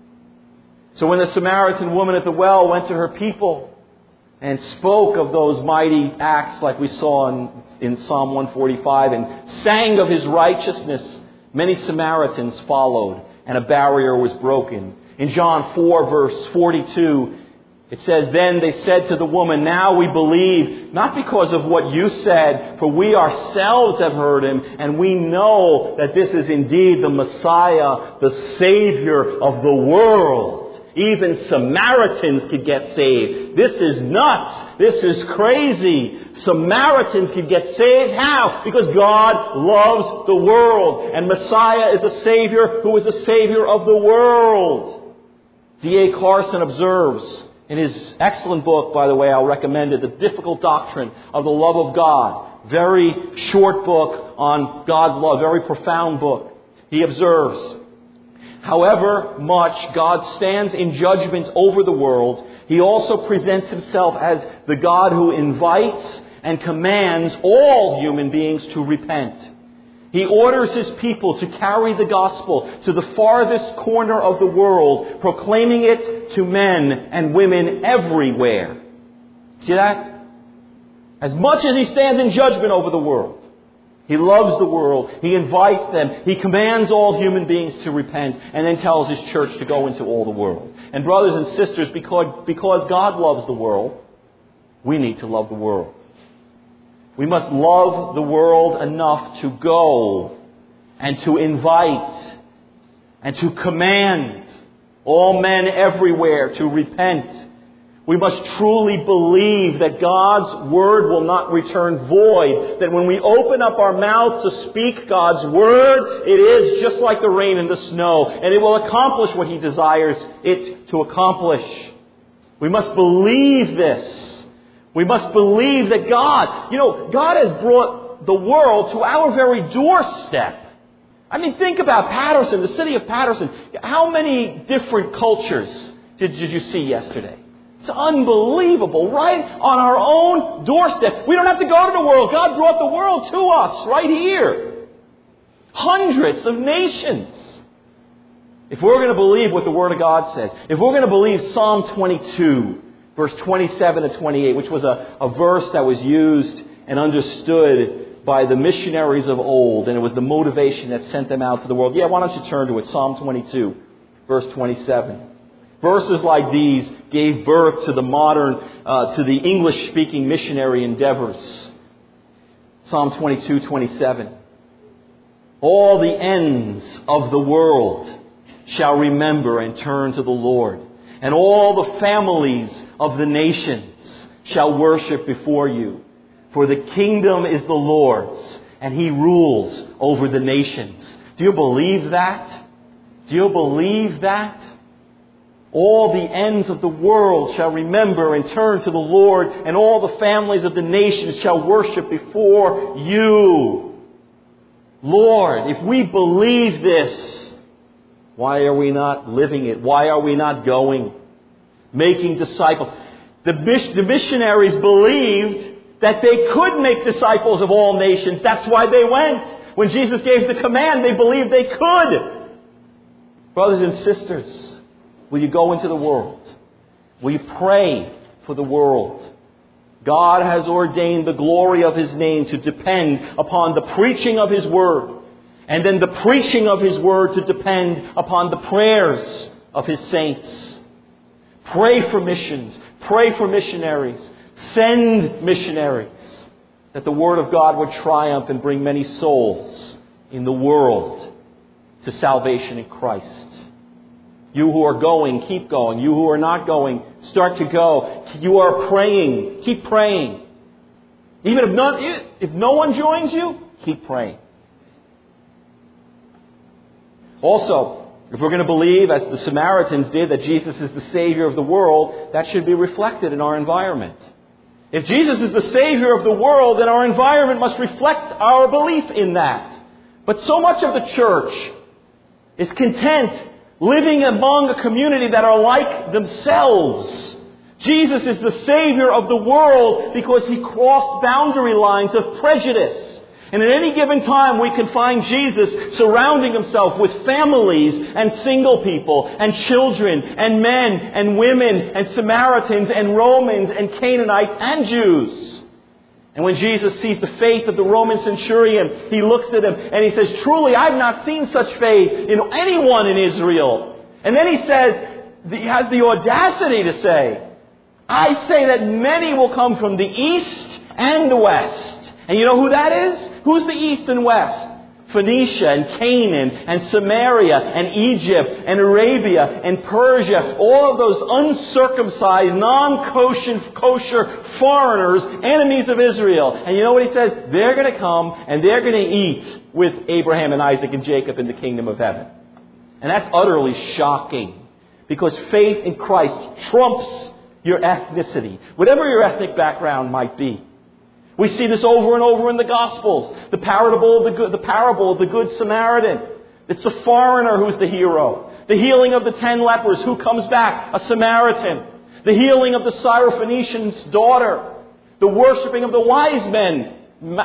Speaker 1: So when the Samaritan woman at the well went to her people and spoke of those mighty acts like we saw in Psalm 145 and sang of His righteousness, many Samaritans followed and a barrier was broken. In John 4 verse 42, it says, Then they said to the woman, Now we believe, not because of what you said, for we ourselves have heard Him, and we know that this is indeed the Messiah, the Savior of the world. Even Samaritans could get saved. This is nuts. This is crazy. Samaritans could get saved. How? Because God loves the world. And Messiah is a Savior who is the Savior of the world. D.A. Carson observes in his excellent book, by the way, I'll recommend it, The Difficult Doctrine of the Love of God. Very short book on God's love. Very profound book. He observes, however much God stands in judgment over the world, He also presents Himself as the God who invites and commands all human beings to repent. He orders His people to carry the gospel to the farthest corner of the world, proclaiming it to men and women everywhere. See that? As much as He stands in judgment over the world, He loves the world. He invites them. He commands all human beings to repent and then tells His church to go into all the world. And brothers and sisters, because God loves the world, we need to love the world. We must love the world enough to go and to invite and to command all men everywhere to repent. We must truly believe that God's Word will not return void. That when we open up our mouth to speak God's Word, it is just like the rain and the snow. And it will accomplish what He desires it to accomplish. We must believe this. We must believe that God has brought the world to our very doorstep. I mean, think about Patterson, the city of Patterson. How many different cultures did you see yesterday? It's unbelievable, right? On our own doorstep. We don't have to go to the world. God brought the world to us right here. Hundreds of nations. If we're going to believe what the Word of God says, if we're going to believe Psalm 22, verse 27 to 28, which was a verse that was used and understood by the missionaries of old, and it was the motivation that sent them out to the world. Yeah, why don't you turn to it? Psalm 22, verse 27. Verses like these gave birth to the English-speaking missionary endeavors. Psalm 22:27. All the ends of the world shall remember and turn to the Lord, and all the families of the nations shall worship before you. For the kingdom is the Lord's, and He rules over the nations. Do you believe that? Do you believe that? All the ends of the world shall remember and turn to the Lord, and all the families of the nations shall worship before you. Lord, if we believe this, why are we not living it? Why are we not going? Making disciples. The missionaries believed that they could make disciples of all nations. That's why they went. When Jesus gave the command, they believed they could. Brothers and sisters, will you go into the world? Will you pray for the world? God has ordained the glory of His name to depend upon the preaching of His Word. And then the preaching of His Word to depend upon the prayers of His saints. Pray for missions. Pray for missionaries. Send missionaries. That the Word of God would triumph and bring many souls in the world to salvation in Christ. You who are going, keep going. You who are not going, start to go. You are praying. Keep praying. Even if no one joins you, keep praying. Also, if we're going to believe, as the Samaritans did, that Jesus is the Savior of the world, that should be reflected in our environment. If Jesus is the Savior of the world, then our environment must reflect our belief in that. But so much of the church is content living among a community that are like themselves. Jesus is the Savior of the world because He crossed boundary lines of prejudice. And at any given time we can find Jesus surrounding Himself with families and single people and children and men and women and Samaritans and Romans and Canaanites and Jews. And when Jesus sees the faith of the Roman centurion, He looks at him and He says, "Truly, I've not seen such faith in anyone in Israel." And then He says, He has the audacity to say, "I say that many will come from the east and the west." And you know who that is? Who's the east and west? Phoenicia and Canaan and Samaria and Egypt and Arabia and Persia. All of those uncircumcised, non-kosher foreigners, enemies of Israel. And you know what He says? They're going to come and they're going to eat with Abraham and Isaac and Jacob in the kingdom of heaven. And that's utterly shocking. Because faith in Christ trumps your ethnicity. Whatever your ethnic background might be. We see this over and over in the Gospels. The parable of the Good Samaritan. It's the foreigner who's the hero. The healing of the 10 lepers. Who comes back? A Samaritan. The healing of the Syrophoenician's daughter. The worshipping of the wise men,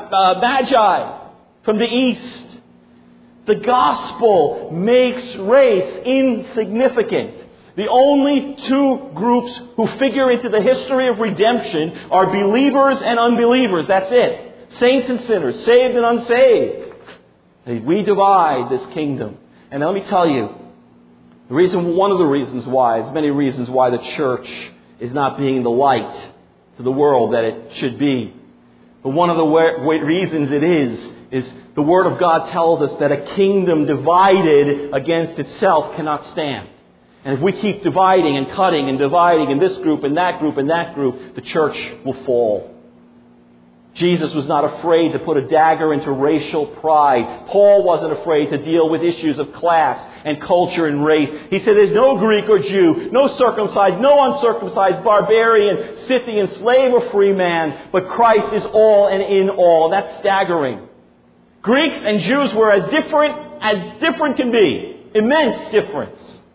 Speaker 1: Magi, from the east. The Gospel makes race insignificant. The only two groups who figure into the history of redemption are believers and unbelievers. That's it. Saints and sinners, saved and unsaved. We divide this kingdom. And let me tell you, one of the reasons why, there's many reasons why the church is not being the light to the world that it should be. But one of the reasons it is the Word of God tells us that a kingdom divided against itself cannot stand. And if we keep dividing and cutting and dividing in this group and that group and that group, the church will fall. Jesus was not afraid to put a dagger into racial pride. Paul wasn't afraid to deal with issues of class and culture and race. He said there's no Greek or Jew, no circumcised, no uncircumcised, barbarian, Scythian, slave or free man, but Christ is all and in all. That's staggering. Greeks and Jews were as different can be. Immense difference.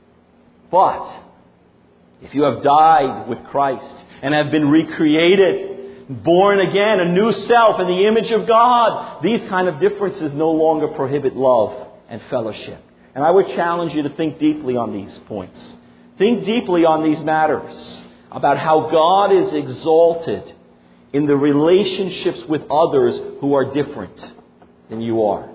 Speaker 1: But if you have died with Christ and have been recreated, born again, a new self in the image of God, these kind of differences no longer prohibit love and fellowship. And I would challenge you to think deeply on these points. Think deeply on these matters about how God is exalted in the relationships with others who are different than you are.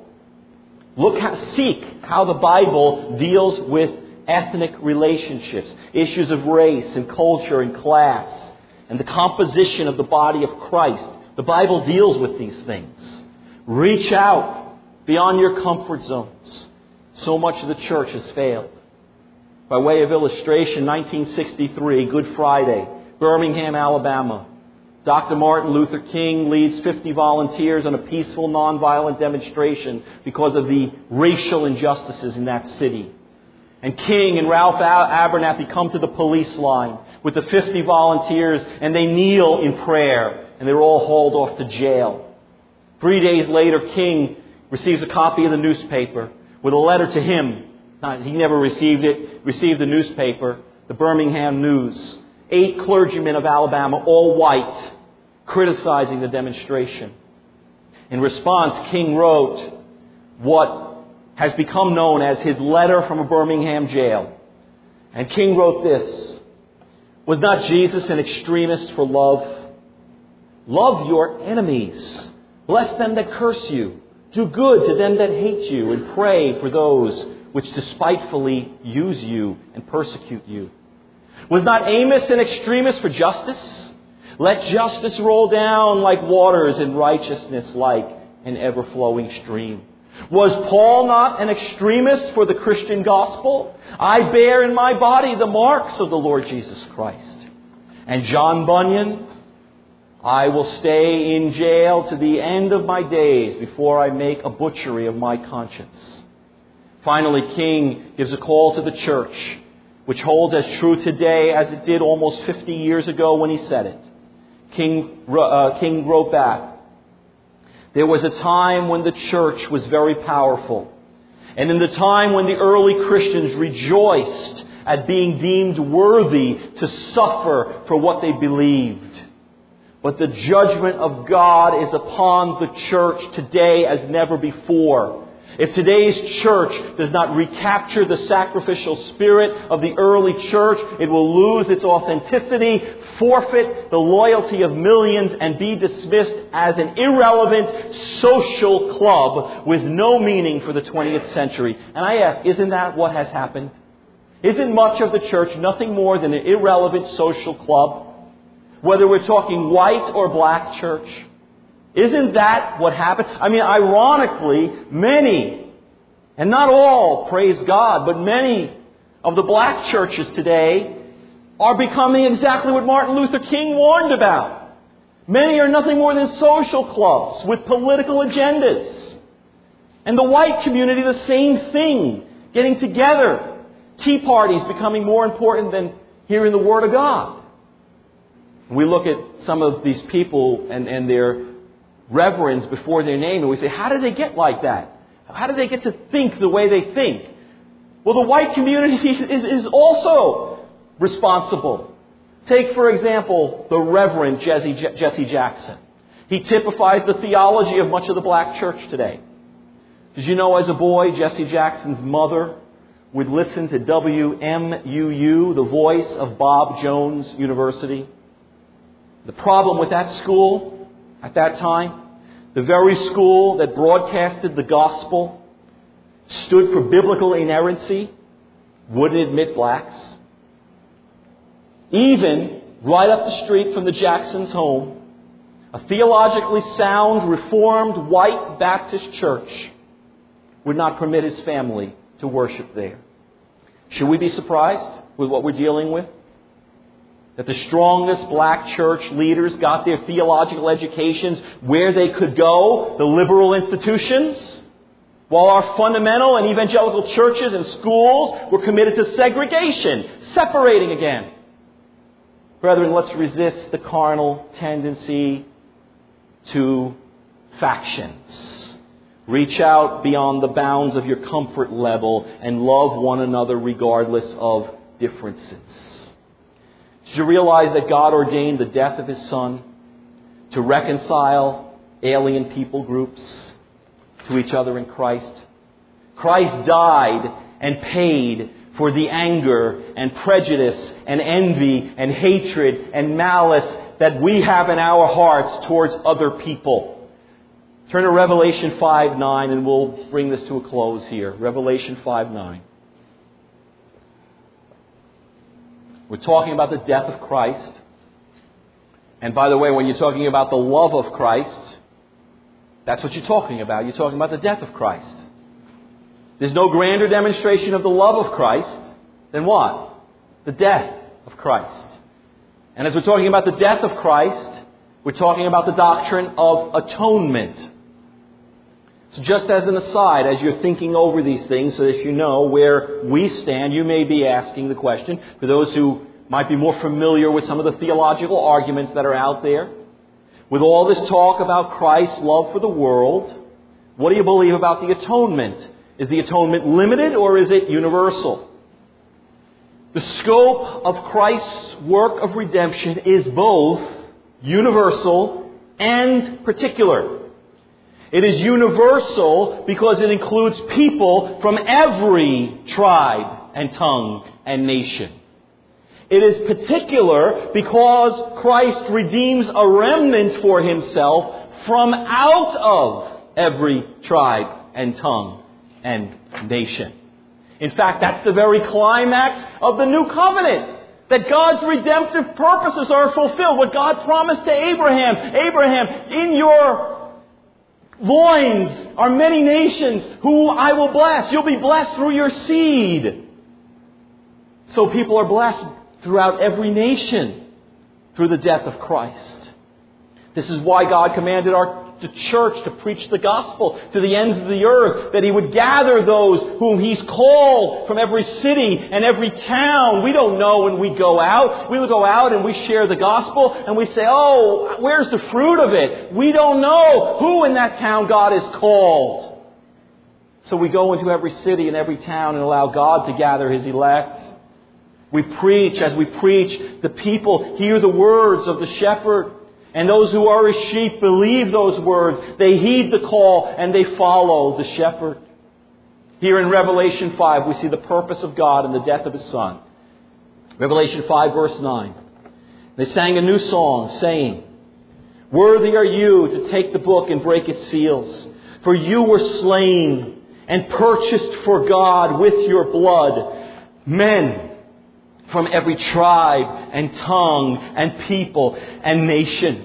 Speaker 1: Seek how the Bible deals with ethnic relationships, issues of race and culture and class, and the composition of the body of Christ. The Bible deals with these things. Reach out beyond your comfort zones. So much of the church has failed. By way of illustration, 1963, Good Friday, Birmingham, Alabama. Dr. Martin Luther King leads 50 volunteers on a peaceful, nonviolent demonstration because of the racial injustices in that city. And King and Ralph Abernathy come to the police line with the 50 volunteers, and they kneel in prayer, and they're all hauled off to jail. 3 days later, King receives a copy of the newspaper with a letter to him. He never received it. Received the newspaper, the Birmingham News. 8 clergymen of Alabama, all white, criticizing the demonstration. In response, King wrote what has become known as his letter from a Birmingham jail. And King wrote this: "Was not Jesus an extremist for love? Love your enemies. Bless them that curse you. Do good to them that hate you. And pray for those which despitefully use you and persecute you. Was not Amos an extremist for justice? Let justice roll down like waters and righteousness like an ever-flowing stream. Was Paul not an extremist for the Christian gospel? I bear in my body the marks of the Lord Jesus Christ. And John Bunyan, I will stay in jail to the end of my days before I make a butchery of my conscience." Finally, King gives a call to the church, which holds as true today as it did almost 50 years ago when he said it. King wrote back, "There was a time when the church was very powerful, and in the time when the early Christians rejoiced at being deemed worthy to suffer for what they believed. But the judgment of God is upon the church today as never before. If today's church does not recapture the sacrificial spirit of the early church, it will lose its authenticity, forfeit the loyalty of millions, and be dismissed as an irrelevant social club with no meaning for the 20th century." And I ask, isn't that what has happened? Isn't much of the church nothing more than an irrelevant social club? Whether we're talking white or black church. Isn't that what happened? I mean, ironically, many, and not all, praise God, but many of the black churches today are becoming exactly what Martin Luther King warned about. Many are nothing more than social clubs with political agendas. And the white community, the same thing, getting together. Tea parties becoming more important than hearing the Word of God. We look at some of these people and their reverence before their name, and we say, how did they get like that? How did they get to think the way they think? Well, the white community is also responsible. Take, for example, the Reverend Jesse Jackson. He typifies the theology of much of the black church today. Did you know as a boy, Jesse Jackson's mother would listen to WMUU, the voice of Bob Jones University? The problem with that school at that time, the very school that broadcasted the gospel, stood for biblical inerrancy, wouldn't admit blacks. Even right up the street from the Jacksons' home, a theologically sound, reformed, white Baptist church would not permit his family to worship there. Should we be surprised with what we're dealing with? That the strongest black church leaders got their theological educations where they could go, the liberal institutions, while our fundamental and evangelical churches and schools were committed to segregation, separating again. Brethren, let's resist the carnal tendency to factions. Reach out beyond the bounds of your comfort level and love one another regardless of differences. Did you realize that God ordained the death of His Son to reconcile alien people groups to each other in Christ? Christ died and paid for the anger and prejudice and envy and hatred and malice that we have in our hearts towards other people. Turn to Revelation 5:9 and we'll bring this to a close here. Revelation 5:9. We're talking about the death of Christ. And by the way, when you're talking about the love of Christ, that's what you're talking about. You're talking about the death of Christ. There's no grander demonstration of the love of Christ than what? The death of Christ. And as we're talking about the death of Christ, we're talking about the doctrine of atonement. So just as an aside, as you're thinking over these things so that you know where we stand, you may be asking the question, for those who might be more familiar with some of the theological arguments that are out there, with all this talk about Christ's love for the world, what do you believe about the atonement? Is the atonement limited or is it universal? The scope of Christ's work of redemption is both universal and particular. It is universal because it includes people from every tribe and tongue and nation. It is particular because Christ redeems a remnant for himself from out of every tribe and tongue and nation. In fact, that's the very climax of the new covenant. That God's redemptive purposes are fulfilled. What God promised to Abraham. Abraham, in your loins are many nations who I will bless. You'll be blessed through your seed. So people are blessed throughout every nation through the death of Christ. This is why God commanded the church to preach the gospel to the ends of the earth, that He would gather those whom He's called from every city and every town. We don't know when we go out. We will go out and we share the gospel and we say, oh, where's the fruit of it? We don't know who in that town God has called. So we go into every city and every town and allow God to gather His elect. We preach. As we preach, the people hear the words of the shepherd. And those who are His sheep believe those words. They heed the call and they follow the shepherd. Here in Revelation 5, we see the purpose of God in the death of His Son. Revelation 5, verse 9. They sang a new song, saying, "Worthy are you to take the book and break its seals. For you were slain and purchased for God with your blood men from every tribe and tongue and people and nation."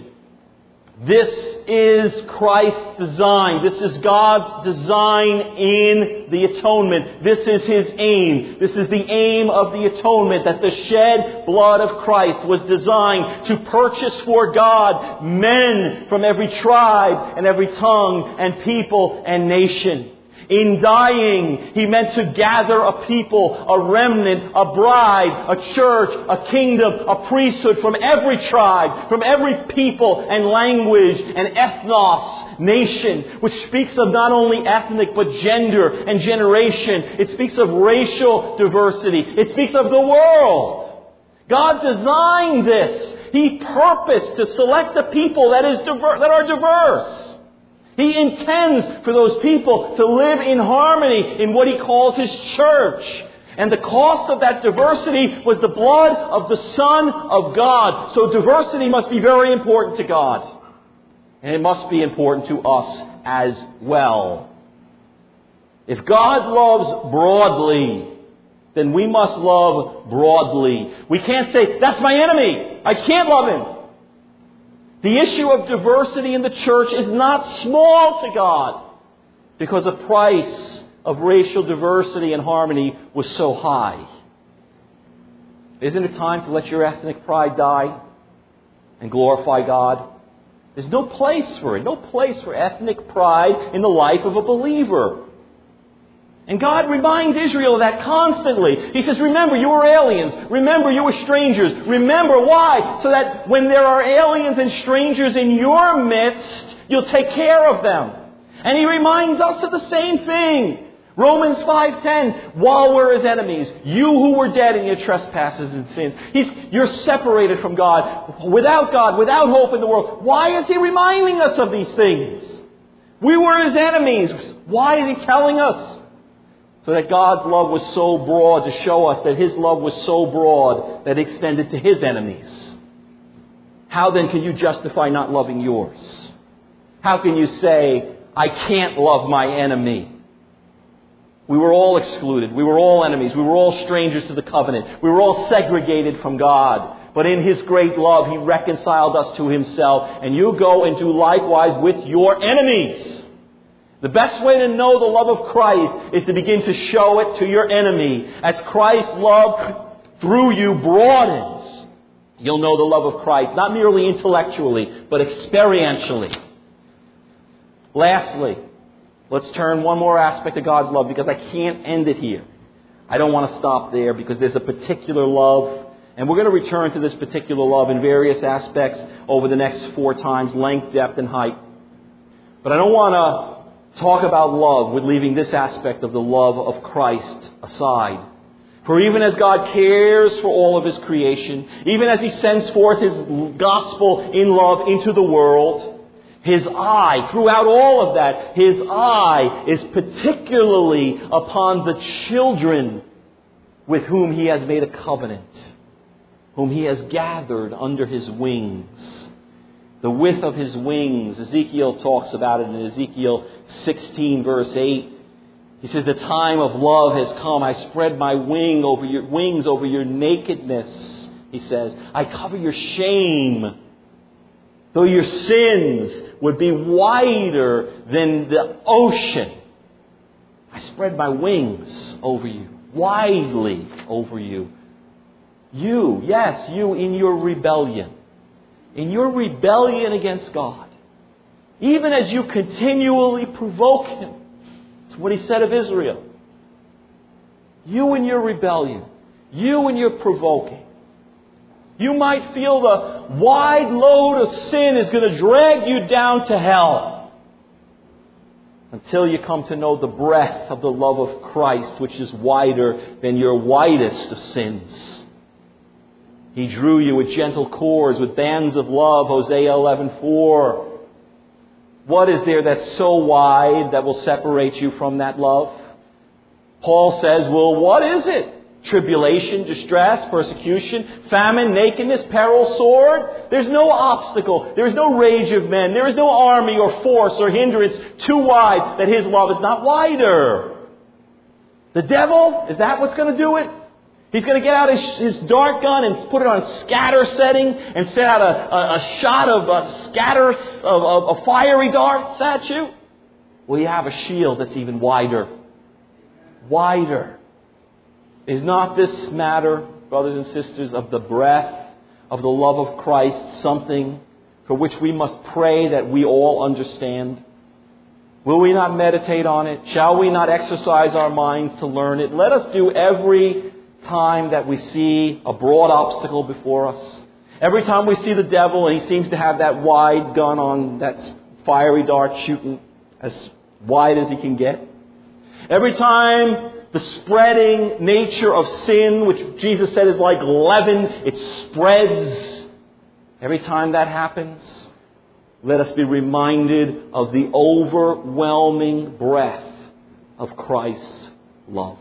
Speaker 1: This is Christ's design. This is God's design in the atonement. This is His aim. This is the aim of the atonement, that the shed blood of Christ was designed to purchase for God men from every tribe and every tongue and people and nation. In dying, He meant to gather a people, a remnant, a bride, a church, a kingdom, a priesthood from every tribe, from every people and language and ethnos, nation, which speaks of not only ethnic but gender and generation. It speaks of racial diversity. It speaks of the world. God designed this. He purposed to select a people that are diverse. He intends for those people to live in harmony in what He calls His church. And the cost of that diversity was the blood of the Son of God. So diversity must be very important to God. And it must be important to us as well. If God loves broadly, then we must love broadly. We can't say, that's my enemy. I can't love him. The issue of diversity in the church is not small to God, because the price of racial diversity and harmony was so high. Isn't it time to let your ethnic pride die and glorify God? There's no place for it. No place for ethnic pride in the life of a believer. And God reminds Israel of that constantly. He says, remember, you were aliens. Remember, you were strangers. Remember, why? So that when there are aliens and strangers in your midst, you'll take care of them. And He reminds us of the same thing. Romans 5:10, while we're His enemies, you who were dead in your trespasses and sins. You're separated from God, without hope in the world. Why is He reminding us of these things? We were His enemies. Why is He telling us? So that God's love was so broad, to show us that His love was so broad that it extended to His enemies. How then can you justify not loving yours? How can you say, I can't love my enemy? We were all excluded. We were all enemies. We were all strangers to the covenant. We were all segregated from God. But in His great love, He reconciled us to Himself. And you go and do likewise with your enemies. The best way to know the love of Christ is to begin to show it to your enemy. As Christ's love through you broadens, you'll know the love of Christ, not merely intellectually, but experientially. Lastly, Let's turn one more aspect of God's love, because I can't end it here. I don't want to stop there, because there's a particular love, and we're going to return to this particular love in various aspects over the next 4 times: length, depth, and height. But I don't want to talk about love with leaving this aspect of the love of Christ aside. For even as God cares for all of His creation, even as He sends forth His gospel in love into the world, His eye, throughout all of that, His eye is particularly upon the children with whom He has made a covenant, whom He has gathered under His wings. The width of His wings, Ezekiel talks about it in Ezekiel 16 verse 8. He says, the time of love has come. I spread my wings over your nakedness, He says. I cover your shame. Though your sins would be wider than the ocean, I spread my wings over you, widely over you. You, yes, you in your rebellion. In your rebellion against God. Even as you continually provoke Him. That's what He said of Israel. You in your rebellion. You in your provoking. You might feel the wide load of sin is going to drag you down to hell. Until you come to know the breadth of the love of Christ, which is wider than your widest of sins. He drew you with gentle cords, with bands of love, Hosea 11:4. What is there that's so wide that will separate you from that love? Paul says, well, what is it? Tribulation, distress, persecution, famine, nakedness, peril, sword. There's no obstacle. There is no rage of men. There is no army or force or hindrance too wide that His love is not wider. The devil, is that what's going to do it? He's going to get out his dart gun and put it on scatter setting and send out a shot of a scatter of fiery darts at you. Well, you have a shield that's even wider. Wider. Is not this matter, brothers and sisters, of the breadth of the love of Christ something for which we must pray that we all understand? Will we not meditate on it? Shall we not exercise our minds to learn it? Let us do every time that we see a broad obstacle before us. Every time we see the devil and he seems to have that wide gun on, that fiery dart shooting as wide as he can get. Every time the spreading nature of sin, which Jesus said is like leaven, it spreads. Every time that happens, let us be reminded of the overwhelming breadth of Christ's love.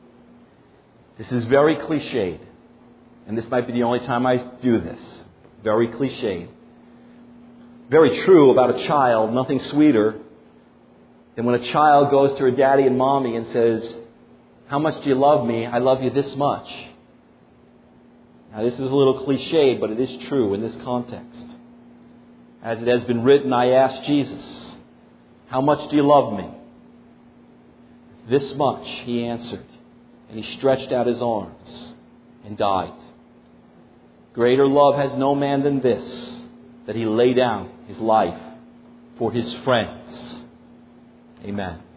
Speaker 1: This is very cliched, and this might be the only time I do this. Very cliched. Very true about a child, nothing sweeter than when a child goes to her daddy and mommy and says, how much do you love me? I love you this much. Now this is a little cliched, but it is true in this context. As it has been written, I asked Jesus, how much do you love me? This much, He answered. And He stretched out His arms and died. Greater love has no man than this, that He lay down His life for His friends. Amen.